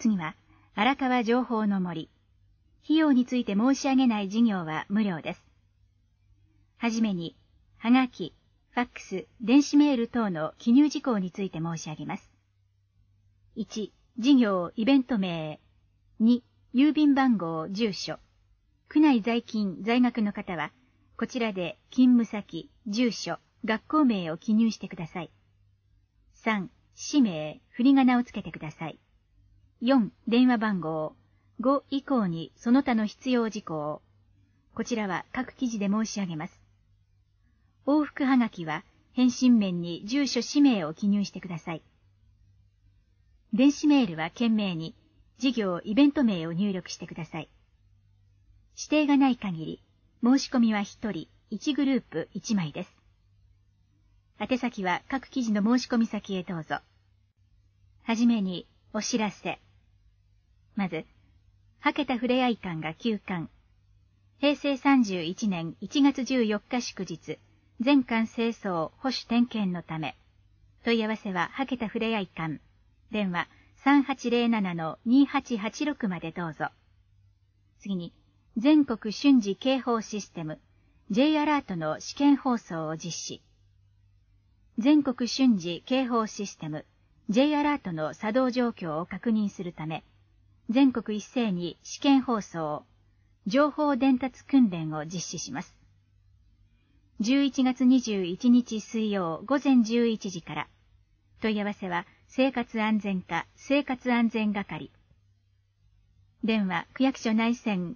次は、荒川情報の森。費用について申し上げない事業は無料です。はじめに、はがき、ファックス、電子メール等の記入事項について申し上げます。1、事業、イベント名。2、郵便番号、住所。区内在勤、在学の方は、こちらで勤務先、住所、学校名を記入してください。3、氏名、振り仮名をつけてください。4、電話番号。5以降にその他の必要事項。こちらは各記事で申し上げます。往復はがきは返信面に住所氏名を記入してください。電子メールは件名に事業イベント名を入力してください。指定がない限り申し込みは1人1グループ1枚です。宛先は各記事の申し込み先へどうぞ。はじめにお知らせ。まず、はけたふれあい館が休館。平成31年1月14日祝日、全館清掃、保守点検のため。問い合わせははけたふれあい館。電話 3807-2886 までどうぞ。次に、全国瞬時警報システム、J アラートの試験放送を実施。全国瞬時警報システム、J アラートの作動状況を確認するため、全国一斉に試験放送、情報伝達訓練を実施します。11月21日水曜午前11時から。問い合わせは生活安全課生活安全係。電話区役所内線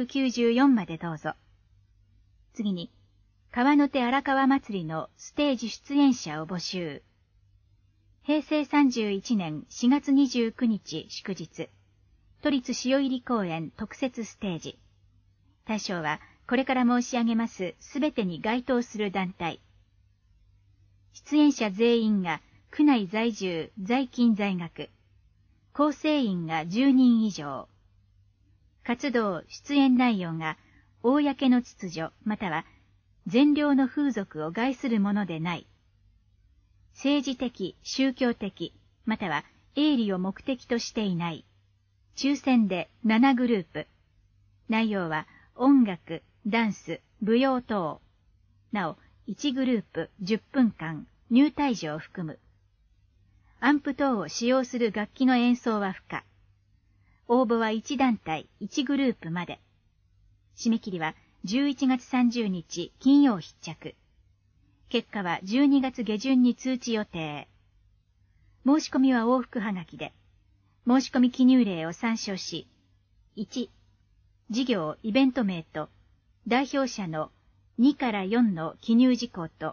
494までどうぞ。次に、川の手荒川祭りのステージ出演者を募集。平成31年4月29日祝日。都立塩入公園特設ステージ。対象は、これから申し上げますすべてに該当する団体。出演者全員が区内在住、在勤在学。構成員が10人以上。活動、出演内容が、公の秩序、または、善良の風俗を害するものでない。政治的、宗教的、または、営利を目的としていない。抽選で7グループ。内容は音楽、ダンス、舞踊等。なお、1グループ10分間、入退場を含む。アンプ等を使用する楽器の演奏は不可。応募は1団体1グループまで。締め切りは11月30日金曜必着。結果は12月下旬に通知予定。申し込みは往復はがきで。申し込み記入例を参照し、1、事業イベント名と代表者の2から4の記入事項と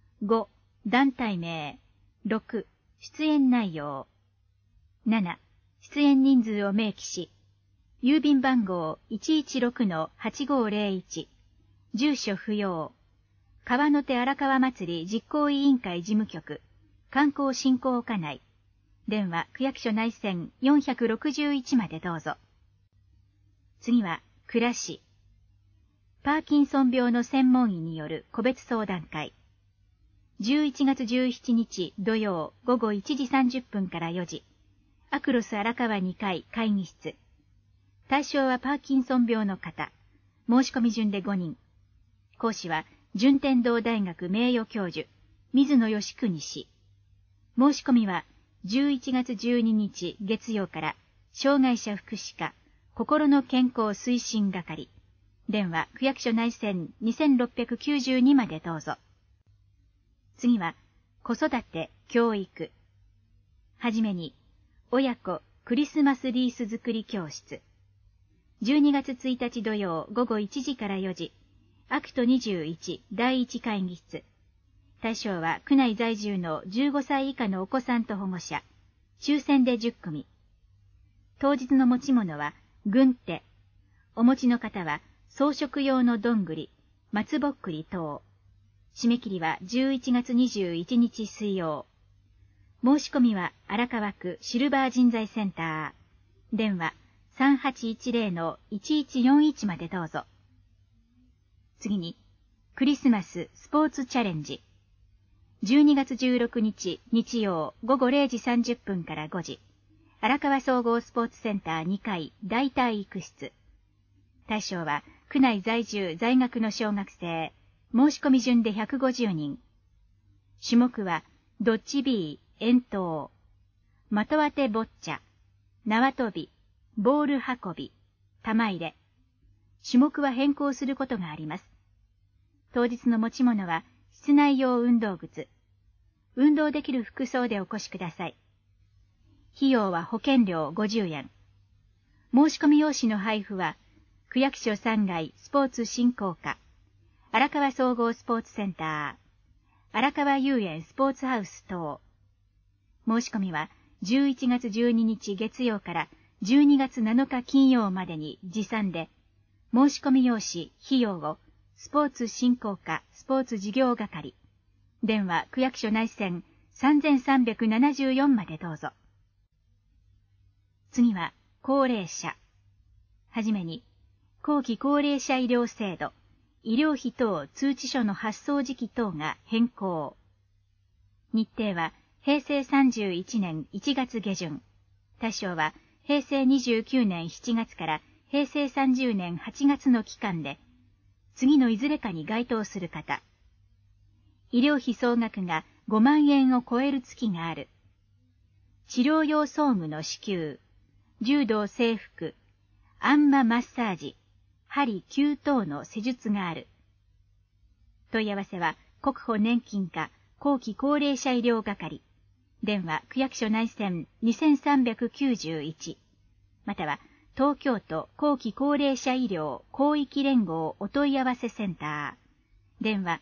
5、団体名、6、出演内容、7、出演人数を明記し、郵便番号 116-8501、住所不要、川の手荒川祭り実行委員会事務局、観光振興課内、電話区役所内線461までどうぞ。次は、倉市。パーキンソン病の専門医による個別相談会。11月17日土曜午後1時30分から4時。アクロス荒川2階会議室。対象はパーキンソン病の方。申し込み順で5人。講師は、順天堂大学名誉教授、水野義邦氏。申し込みは、11月12日月曜から、障害者福祉課、心の健康推進係。電話区役所内線2692までどうぞ。次は、子育て、教育。はじめに、親子クリスマスリース作り教室。12月1日土曜午後1時から4時。アクト21第1会議室。対象は区内在住の15歳以下のお子さんと保護者。抽選で10組。当日の持ち物は、軍手。お持ちの方は、装飾用のどんぐり、松ぼっくり等。締め切りは11月21日水曜。申し込みは荒川区シルバー人材センター。電話3810-1141までどうぞ。次に、クリスマススポーツチャレンジ。12月16日日曜午後0時30分から5時。 荒川総合スポーツセンター2階大体育室。対象は区内在住在学の小学生。申し込み順で150人。種目はドッジビー、遠投、的当てボッチャ、縄跳び、ボール運び、玉入れ。種目は変更することがあります。当日の持ち物は室内用運動靴。運動できる服装でお越しください。費用は保険料50円。申し込み用紙の配布は、区役所3階スポーツ振興課、荒川総合スポーツセンター、荒川遊園スポーツハウス等。申し込みは11月12日月曜から12月7日金曜までに持参で、申し込み用紙、費用をスポーツ振興課スポーツ事業係、電話区役所内線3374までどうぞ。次は高齢者。はじめに、後期高齢者医療制度、医療費等通知書の発送時期等が変更。日程は平成31年1月下旬。対象は平成29年7月から平成30年8月の期間で、次のいずれかに該当する方。医療費総額が5万円を超える月がある。治療用装具の支給、柔道整復、あんまマッサージ、針灸等の施術がある。問い合わせは国保年金課後期高齢者医療係、電話区役所内線2391、または東京都後期高齢者医療広域連合お問い合わせセンター、電話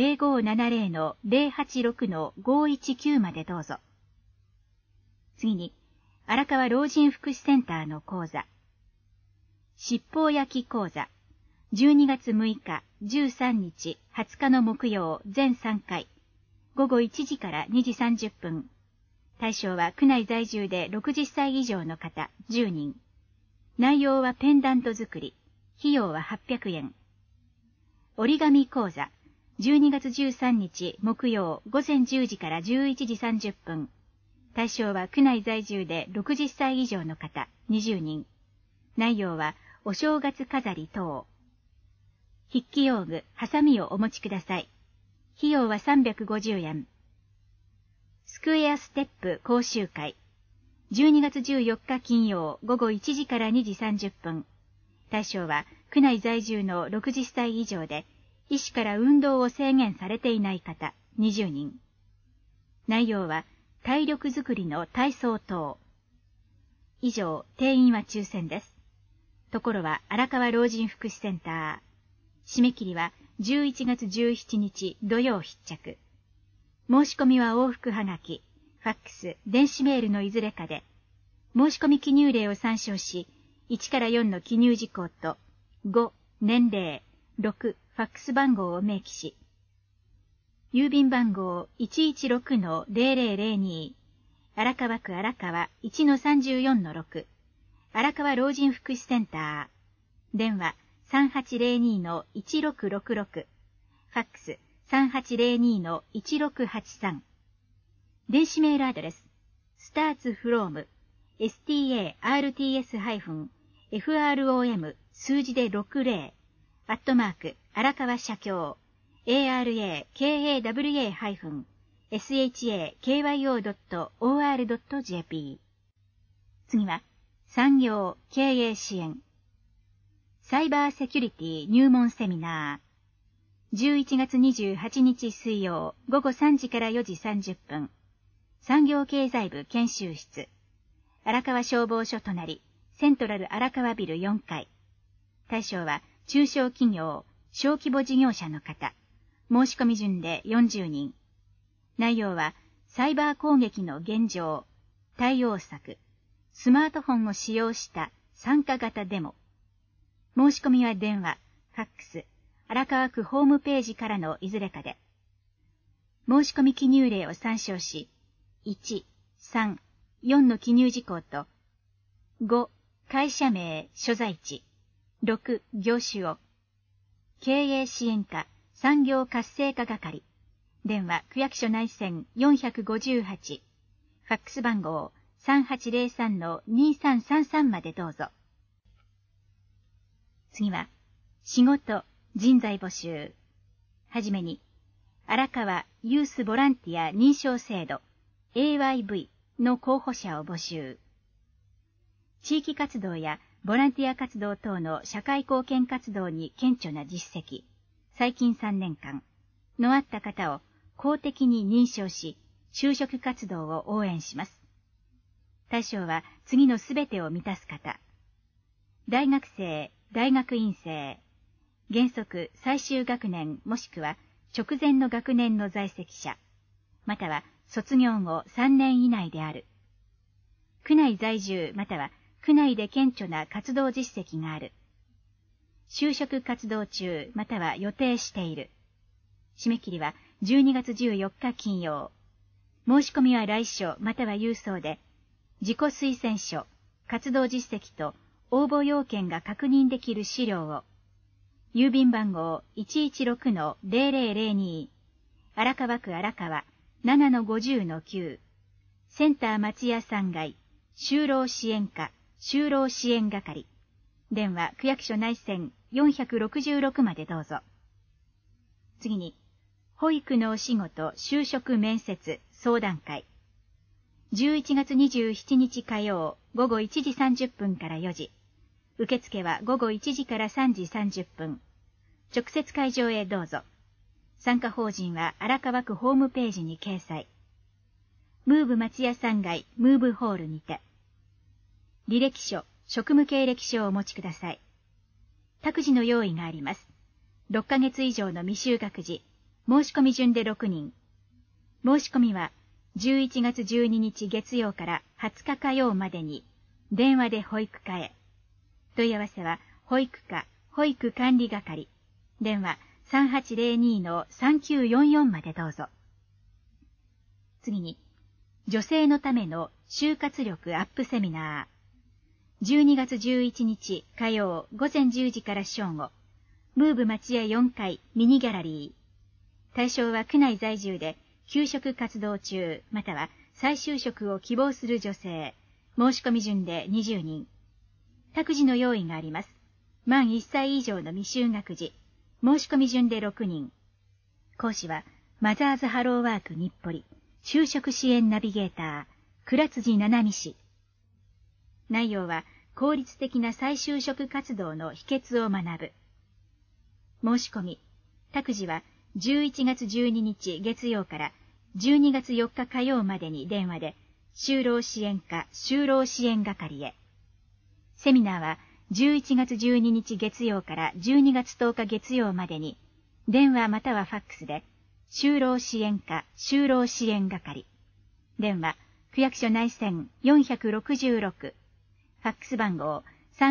0570-086-519 までどうぞ。次に、荒川老人福祉センターの講座。七宝焼き講座。12月6日、13日、20日の木曜全3回。午後1時から2時30分。対象は区内在住で60歳以上の方10人。内容はペンダント作り。費用は800円。折り紙講座。12月13日木曜午前10時から11時30分。対象は区内在住で60歳以上の方20人。内容はお正月飾り等。筆記用具、ハサミをお持ちください。費用は350円。スクエアステップ講習会。12月14日金曜午後1時から2時30分。対象は区内在住の60歳以上で、医師から運動を制限されていない方20人。内容は体力づくりの体操等。以上、定員は抽選です。ところは荒川老人福祉センター。締め切りは11月17日土曜必着。申し込みは往復はがき、ファックス、電子メールのいずれかで、申し込み記入例を参照し、1から4の記入事項と、5、年齢、6、ファックス番号を明記し、郵便番号 116-0002、荒川区荒川 1-34-6、荒川老人福祉センター、電話3802-1666、ファックス3802-1683、電子メールアドレス、starts-from starts-from 数字で60、荒川社協、arakaya-shakyo.or.jp。次は、産業経営支援。サイバーセキュリティ入門セミナー。11月28日水曜午後3時から4時30分。産業経済部研修室。荒川消防署隣、セントラル荒川ビル4階。対象は中小企業、小規模事業者の方。申し込み順で40人。内容は、サイバー攻撃の現状、対応策、スマートフォンを使用した参加型デモ。申し込みは電話、ファックス、荒川区ホームページからのいずれかで。申し込み記入例を参照し、1、3、4の記入事項と、5、会社名、所在地、6、業種を、経営支援課、産業活性化係、電話区役所内線458、ファックス番号 3803-2333までどうぞ。次は、仕事、人材募集。はじめに、荒川ユースボランティア認証制度 AYV の候補者を募集。地域活動やボランティア活動等の社会貢献活動に顕著な実績、最近3年間のあった方を公的に認証し、就職活動を応援します。対象は次のすべてを満たす方。大学生、大学院生、原則最終学年もしくは直前の学年の在籍者、または卒業後3年以内である。区内在住または区内で顕著な活動実績がある。就職活動中または予定している。締め切りは12月14日金曜。申し込みは来書または郵送で、自己推薦書、活動実績と応募要件が確認できる資料を、郵便番号 116-0002、荒川区荒川 7-50-9、センター松屋3階、就労支援課、就労支援係。電話区役所内線466までどうぞ。次に、保育のお仕事就職面接相談会。11月27日火曜午後1時30分から4時。受付は午後1時から3時30分。直接会場へどうぞ。参加法人は荒川区ホームページに掲載。ムーブ松屋3階ムーブホールにて。履歴書、職務経歴書をお持ちください。託児の用意があります。6ヶ月以上の未就学児、申し込み順で6人。申し込みは11月12日月曜から20日火曜までに、電話で保育課へ。問い合わせは保育課、保育管理係。電話 3802-3944 までどうぞ。次に、女性のための就活力アップセミナー。12月11日火曜午前10時から正午。ムーブ町屋4階ミニギャラリー。対象は区内在住で休職活動中または再就職を希望する女性。申し込み順で20人。託児の用意があります。満1歳以上の未就学児。申し込み順で6人。講師はマザーズハローワーク日暮里就職支援ナビゲーター倉辻七海氏。内容は効率的な再就職活動の秘訣を学ぶ。申し込み。託児は11月12日月曜から12月4日火曜までに電話で就労支援課就労支援係へ。セミナーは11月12日月曜から12月10日月曜までに電話またはファックスで就労支援課就労支援係。電話区役所内線466。ファックス番号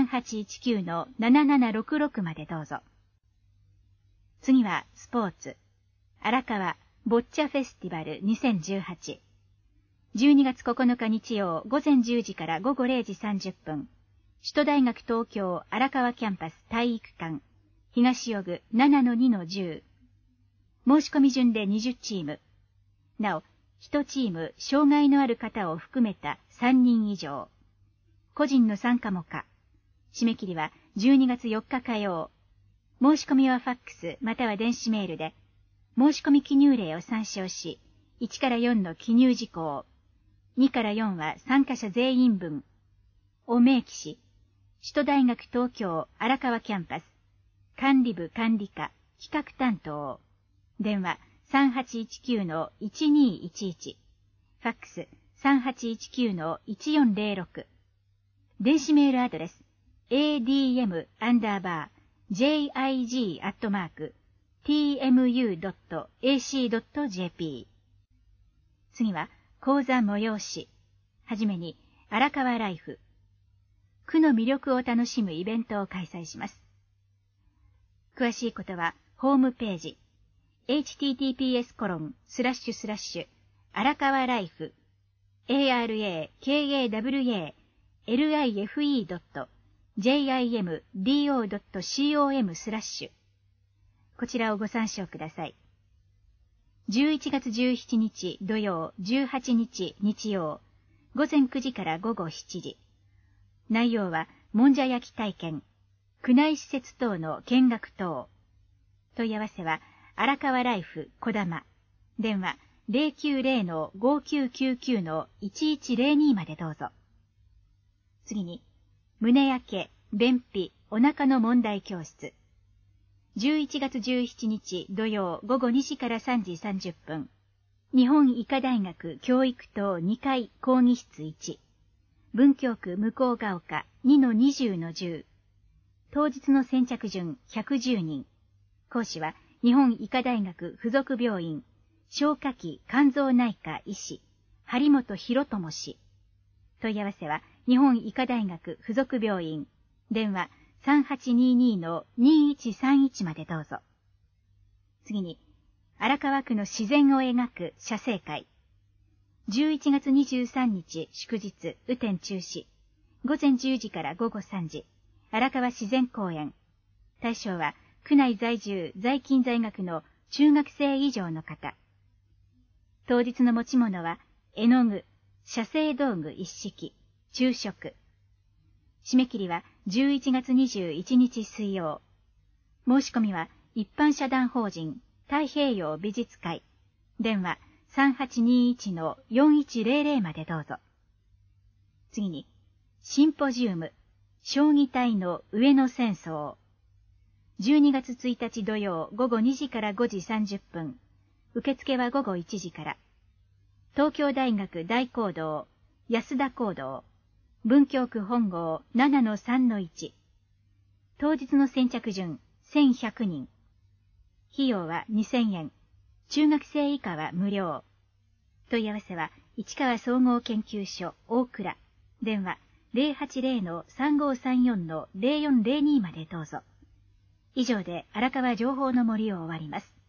3819-7766 までどうぞ。次はスポーツ。荒川ボッチャフェスティバル2018。12月9日日曜午前10時から午後0時30分。首都大学東京荒川キャンパス体育館。東予具 7-2-10。申し込み順で20チーム。なお、1チーム障害のある方を含めた3人以上。個人の参加も可。締め切りは12月4日火曜。申し込みはファックスまたは電子メールで、申し込み記入例を参照し、1から4の記入事項、2から4は参加者全員分を明記し、首都大学東京荒川キャンパス、管理部管理課企画担当、電話 3819-1211、ファックス 3819-1406、電子メールアドレス adm_tmu.ac.jp。 次は講座催し。はじめに荒川ライフ。区の魅力を楽しむイベントを開催します。詳しいことはホームページ https:// 荒川ライフ arakawalife.jimdo.com/ こちらをご参照ください。11月17日土曜、18日日曜、 午前9時から午後7時。内容は、もんじゃ焼き体験、区内施設等の見学等。問い合わせは、荒川ライフ小玉。電話 090-5999-1102 までどうぞ。次に、胸焼け、便秘、お腹の問題教室。11月17日土曜午後2時から3時30分。日本医科大学教育棟2階講義室1。文京区向ヶ丘 2-20-10。当日の先着順110人。講師は日本医科大学附属病院消化器肝臓内科医師張本博智氏。問い合わせは日本医科大学附属病院電話 3822-2131 までどうぞ。次に、荒川区の自然を描く写生会。11月23日祝日雨天中止。午前10時から午後3時。荒川自然公園。対象は区内在住在勤在学の中学生以上の方。当日の持ち物は絵の具、写生道具一式、昼食。締め切りは11月21日水曜。申し込みは一般社団法人太平洋美術会。電話 3821-4100 までどうぞ。次に、シンポジウム、将棋隊の上野戦争。12月1日土曜午後2時から5時30分。受付は午後1時から。東京大学大講堂、安田講堂。文京区本郷 7-3-1。当日の先着順1100人。費用は2000円。中学生以下は無料。問い合わせは市川総合研究所大倉。電話 080-3534-0402 までどうぞ。以上で荒川情報の森を終わります。